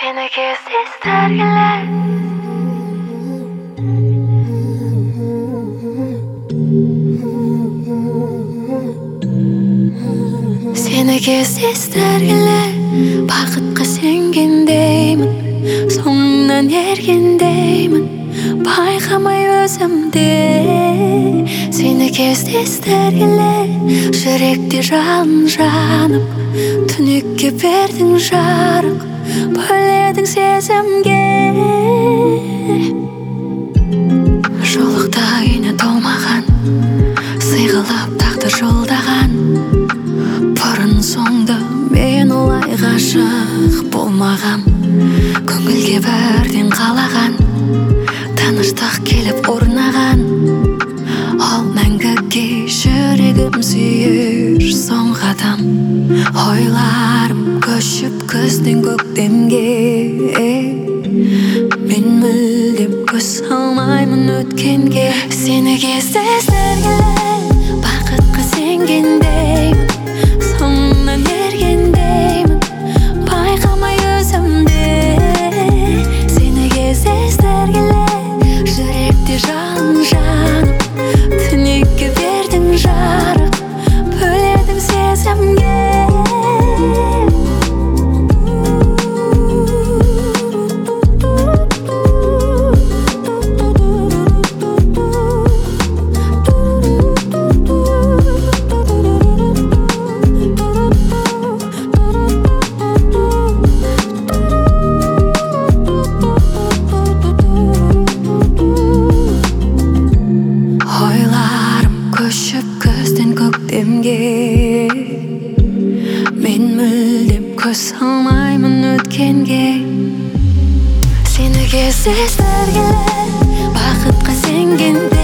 Seni kezdizler geler. Seni kezdizler geler. Бақытқа сенгендеймін, соңыңнан ергендеймін, байқамай өзімде. Сені кездестер келе, жүректе жалын жанып, түнекке бердің жарық, бөледің сезімге. Жолықта үйне толмаған, сыйғылап тағдыр жолдаған, бұрын соңды мен олай ғашық болмағам. Көңілге бірден қалаған, тыныштық келіп орнаған, ол мәңгіге жүрегім сүйер соңғы адам. Ойларым көшіп күзден көктемге, мен мүлдем көз салмаймын өткенге. Сені кездестер келе, бақытқа сенгендеймін, соңынан ергендеймін, байқамай өзімде. Сені кездестер келе, жүректе жалын жанып, түнекке бердің жарық, бөледің сезімге. Мен мүлдем көз салмаймын өткенге. Сені кездестер келе, бақытқа сенгенде,